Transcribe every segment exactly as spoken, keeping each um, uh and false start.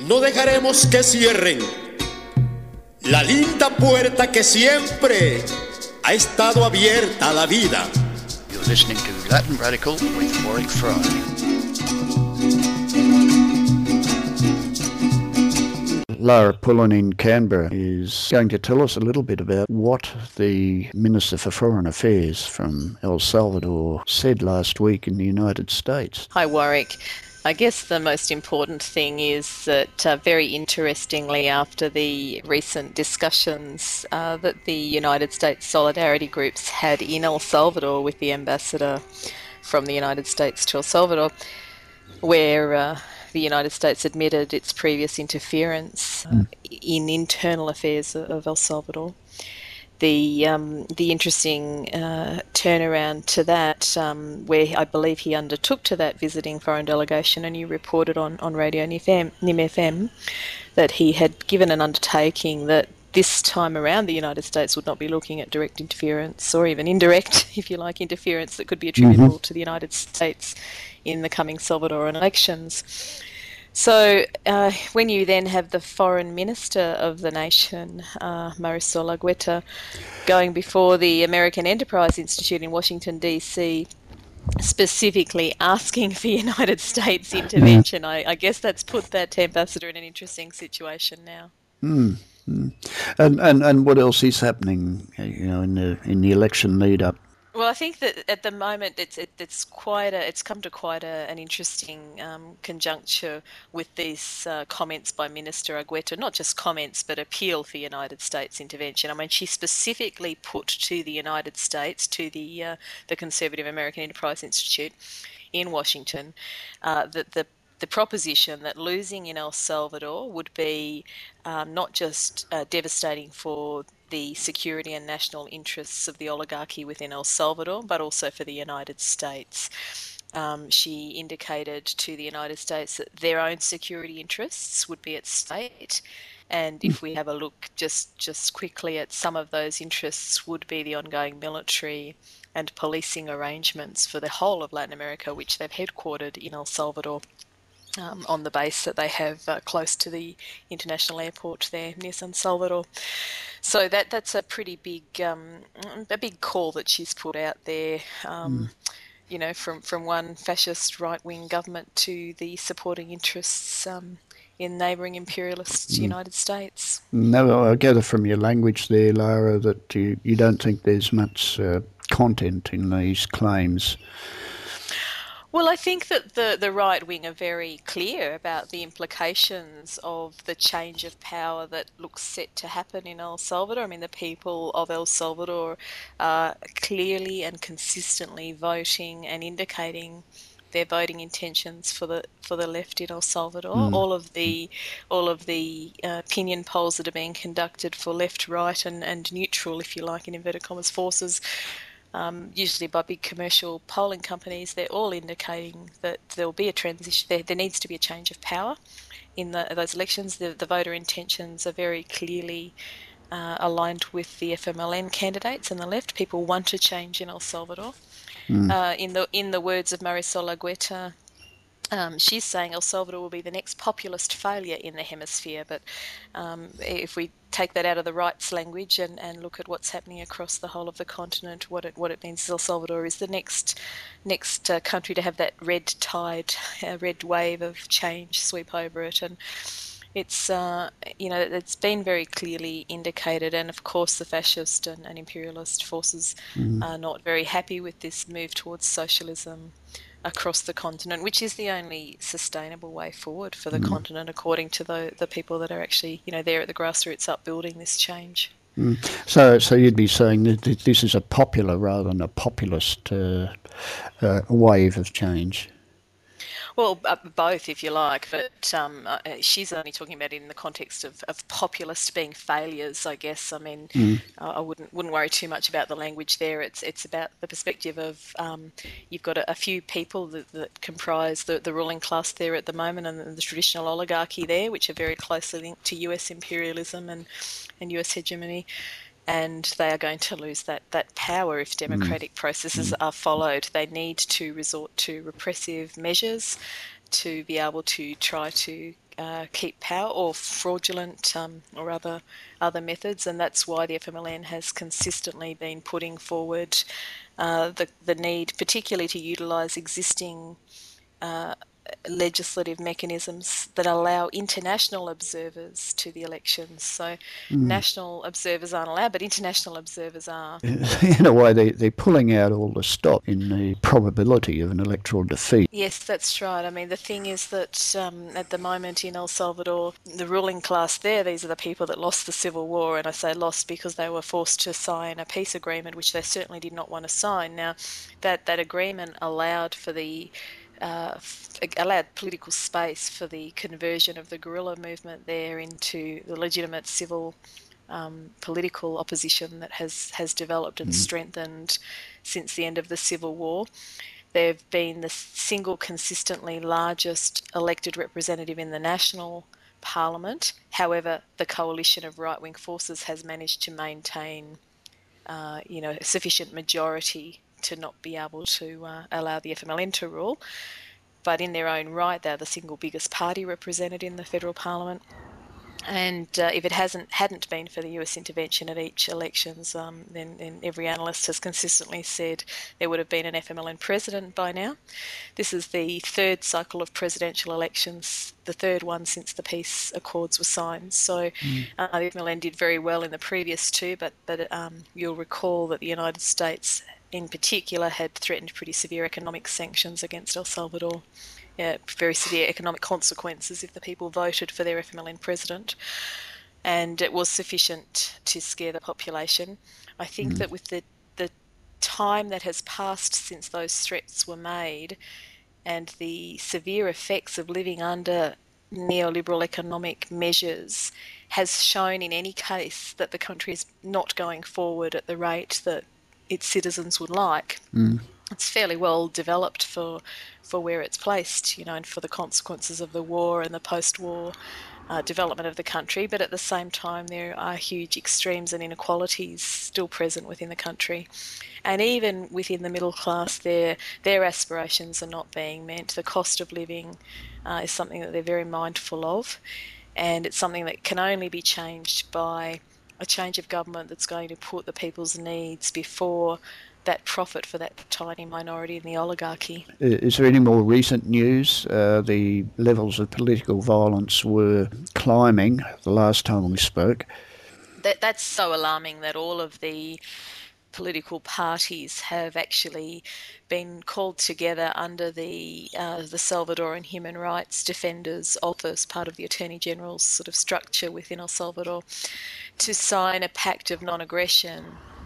No dejaremos que cierren la linda puerta que siempre ha estado abierta a la vida. You're listening to Latin Radical with Warwick Fry. Lara Pullen in Canberra is going to tell us a little bit about what the Minister for Foreign Affairs from El Salvador said last week in the United States. Hi, Warwick. I guess the most important thing is that uh, very interestingly, after the recent discussions uh, that the United States solidarity groups had in El Salvador with the ambassador from the United States to El Salvador, where uh, the United States admitted its previous interference uh, in internal affairs of El Salvador. The um, the interesting uh, turnaround to that, um, where I believe he undertook to that visiting foreign delegation, and you reported on, on Radio N I M F M that he had given an undertaking that this time around the United States would not be looking at direct interference, or even indirect, if you like, interference that could be attributable mm-hmm. to the United States in the coming Salvadoran elections. So uh, when you then have the foreign minister of the nation, uh, Marisol Argueta, going before the American Enterprise Institute in Washington, D C, specifically asking for United States intervention, I, I guess that's put that ambassador in an interesting situation now. Mm, mm. And, and and what else is happening, you know, in the in the election lead up? Well, I think that at the moment it's it, it's quite a, it's come to quite a, an interesting um, conjuncture with these uh, comments by Minister Argueta, not just comments but appeal for United States intervention. I mean, she specifically put to the United States, to the uh, the Conservative American Enterprise Institute in Washington, uh, that the the proposition that losing in El Salvador would be um, not just uh, devastating for the security and national interests of the oligarchy within El Salvador, but also for the United States. Um, she indicated to the United States that their own security interests would be at stake. And if we have a look just, just quickly at some of those interests would be the ongoing military and policing arrangements for the whole of Latin America, which they've headquartered in El Salvador. Um, on the base that they have uh, close to the international airport there near San Salvador. So that that's a pretty big um, a big call that she's put out there, um, mm. you know, from, from one fascist right-wing government to the supporting interests um, in neighbouring imperialist mm. United States. No, I gather from your language there, Lara, that you, you don't think there's much uh, content in these claims. Well, I think that the, the right wing are very clear about the implications of the change of power that looks set to happen in El Salvador. I mean, the people of El Salvador are clearly and consistently voting and indicating their voting intentions for the for the left in El Salvador. Mm. All of the all of the uh, opinion polls that are being conducted for left, right, and, and neutral, if you like, in inverted commas, forces. Um, usually by big commercial polling companies, they're all indicating that there will be a transition, there, there needs to be a change of power in the, those elections. The, the voter intentions are very clearly uh, aligned with the F M L N candidates and the left. People want a change in El Salvador. Mm. Uh, in the in the words of Marisol Argueta, Um, she's saying El Salvador will be the next populist failure in the hemisphere, but um, if we take that out of the rights language and, and look at what's happening across the whole of the continent, what it what it means is El Salvador is the next next uh, country to have that red tide, uh, red wave of change sweep over it, and it's uh, you know it's been very clearly indicated, and of course the fascist and, and imperialist forces mm. are not very happy with this move towards socialism across the continent, which is the only sustainable way forward for the mm. continent, according to the the people that are actually, you know, there at the grassroots up building this change. Mm. So, so you'd be saying that this is a popular rather than a populist uh, uh, wave of change? Well, uh, both, if you like, but um, uh, she's only talking about it in the context of, of populists being failures, I guess. I mean, mm. uh, I wouldn't wouldn't worry too much about the language there. It's it's about the perspective of um, you've got a, a few people that, that comprise the, the ruling class there at the moment, and the, the traditional oligarchy there, which are very closely linked to U S imperialism and, and U S hegemony. And they are going to lose that, that power if democratic mm. processes mm. are followed. They need to resort to repressive measures to be able to try to uh, keep power, or fraudulent um, or other other methods, and that's why the F M L N has consistently been putting forward uh, the the need, particularly to utilise existing uh, legislative mechanisms that allow international observers to the elections. So mm. national observers aren't allowed, but international observers are. In a way, they, they're pulling out all the stop in the probability of an electoral defeat. Yes, that's right. I mean, the thing is that um, at the moment in El Salvador, the ruling class there, these are the people that lost the civil war, and I say lost because they were forced to sign a peace agreement, which they certainly did not want to sign. Now, that, that agreement allowed for the Uh, allowed political space for the conversion of the guerrilla movement there into the legitimate civil um, political opposition that has, has developed and mm. strengthened since the end of the Civil War. They've been the single consistently largest elected representative in the national parliament. However, the coalition of right-wing forces has managed to maintain uh, you know, a sufficient majority to not be able to uh, allow the F M L N to rule. But in their own right, they're the single biggest party represented in the federal parliament. And uh, if it hasn't hadn't been for the U S intervention at each elections, um, then, then every analyst has consistently said there would have been an F M L N president by now. This is the third cycle of presidential elections, the third one since the peace accords were signed. So mm. uh, the F M L N did very well in the previous two, but, but um, you'll recall that the United States in particular had threatened pretty severe economic sanctions against El Salvador. Yeah, very severe economic consequences if the people voted for their F M L N president. And it was sufficient to scare the population. I think mm. that with the, the time that has passed since those threats were made and the severe effects of living under neoliberal economic measures has shown in any case that the country is not going forward at the rate that its citizens would like. Mm. It's fairly well developed for for where it's placed, you know, and for the consequences of the war and the post-war uh, development of the country. But at the same time, there are huge extremes and inequalities still present within the country. And even within the middle class, their their aspirations are not being met. The cost of living uh, is something that they're very mindful of, and it's something that can only be changed by a change of government that's going to put the people's needs before that profit for that tiny minority in the oligarchy. Is there any more recent news? Uh, the levels of political violence were climbing the last time we spoke. That That's so alarming that all of the political parties have actually been called together under the uh, the Salvadoran Human Rights Defenders Office, part of the Attorney General's sort of structure within El Salvador, to sign a pact of non-aggression,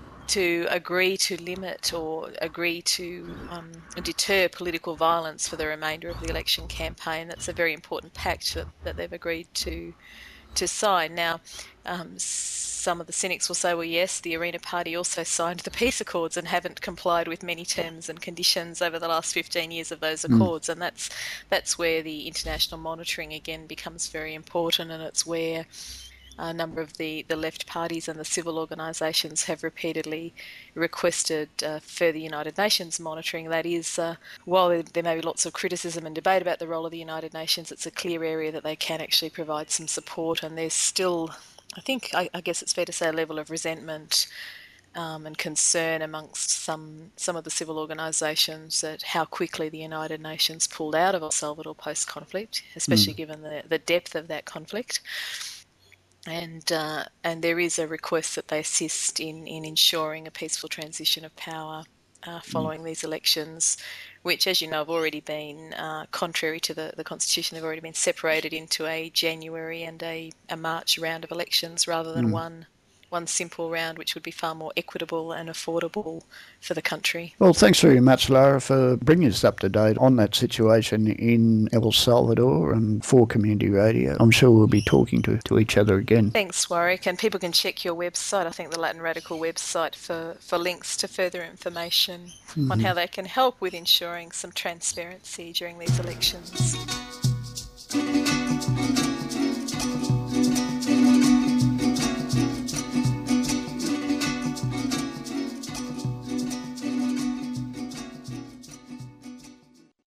to agree to limit or agree to um, deter political violence for the remainder of the election campaign. That's a very important pact that, that they've agreed to to sign. Now, um, some of the cynics will say, well, yes, the Arena Party also signed the peace accords and haven't complied with many terms and conditions over the last fifteen years of those accords. Mm. And that's that's where the international monitoring again becomes very important, and it's where a number of the, the left parties and the civil organisations have repeatedly requested uh, further United Nations monitoring. That is, uh, while there, there may be lots of criticism and debate about the role of the United Nations, it's a clear area that they can actually provide some support, and there's still, I think, I, I guess it's fair to say, a level of resentment um, and concern amongst some some of the civil organisations at how quickly the United Nations pulled out of El Salvador post-conflict, especially mm. given the, the depth of that conflict. And uh, and there is a request that they assist in, in ensuring a peaceful transition of power uh, following mm. these elections, which, as you know, have already been, uh, contrary to the, the Constitution, they've already been separated into a January and a, a March round of elections rather than mm. one one simple round, which would be far more equitable and affordable for the country. Well, thanks very much, Lara, for bringing us up to date on that situation in El Salvador and for Community Radio. I'm sure we'll be talking to, to each other again. Thanks, Warwick. And people can check your website, I think the Latin Radical website, for, for links to further information mm-hmm. on how they can help with ensuring some transparency during these elections.